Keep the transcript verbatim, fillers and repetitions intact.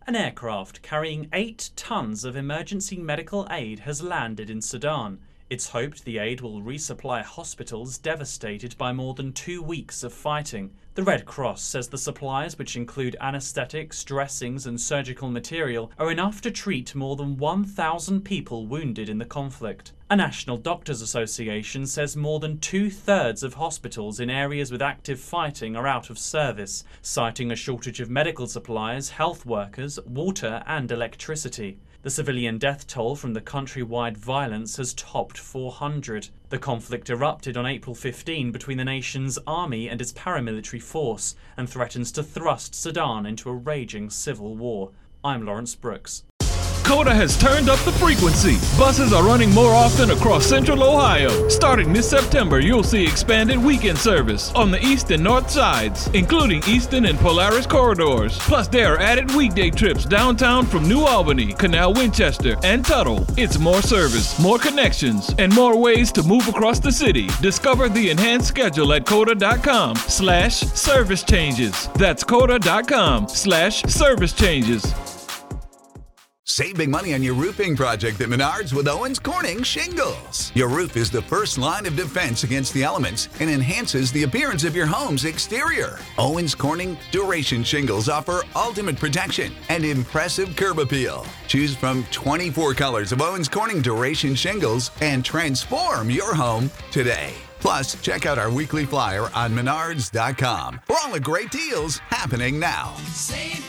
An aircraft carrying eight tons of emergency medical aid has landed in Sudan. It's hoped the aid will resupply hospitals devastated by more than two weeks of fighting. The Red Cross says the supplies, which include anesthetics, dressings and surgical material, are enough to treat more than one thousand people wounded in the conflict. A National Doctors Association says more than two-thirds of hospitals in areas with active fighting are out of service, citing a shortage of medical supplies, health workers, water and electricity. The civilian death toll from the countrywide violence has topped four hundred. The conflict erupted on April fifteenth between the nation's army and its paramilitary force and threatens to thrust Sudan into a raging civil war. I'm Lawrence Brooks. Coda has turned up the frequency. Buses are running more often across Central Ohio. Starting this September, you'll see expanded weekend service on the east and north sides, including Easton and Polaris corridors. Plus, there are added weekday trips downtown from New Albany, Canal Winchester, and Tuttle. It's more service, more connections, and more ways to move across the city. Discover the enhanced schedule at coda.com slash service changes. That's coda.com slash service changes. Save big money on your roofing project at Menards with Owens Corning Shingles. Your roof is the first line of defense against the elements and enhances the appearance of your home's exterior. Owens Corning Duration Shingles offer ultimate protection and impressive curb appeal. Choose from twenty-four colors of Owens Corning Duration Shingles and transform your home today. Plus, check out our weekly flyer on menards dot com for all the great deals happening now. Save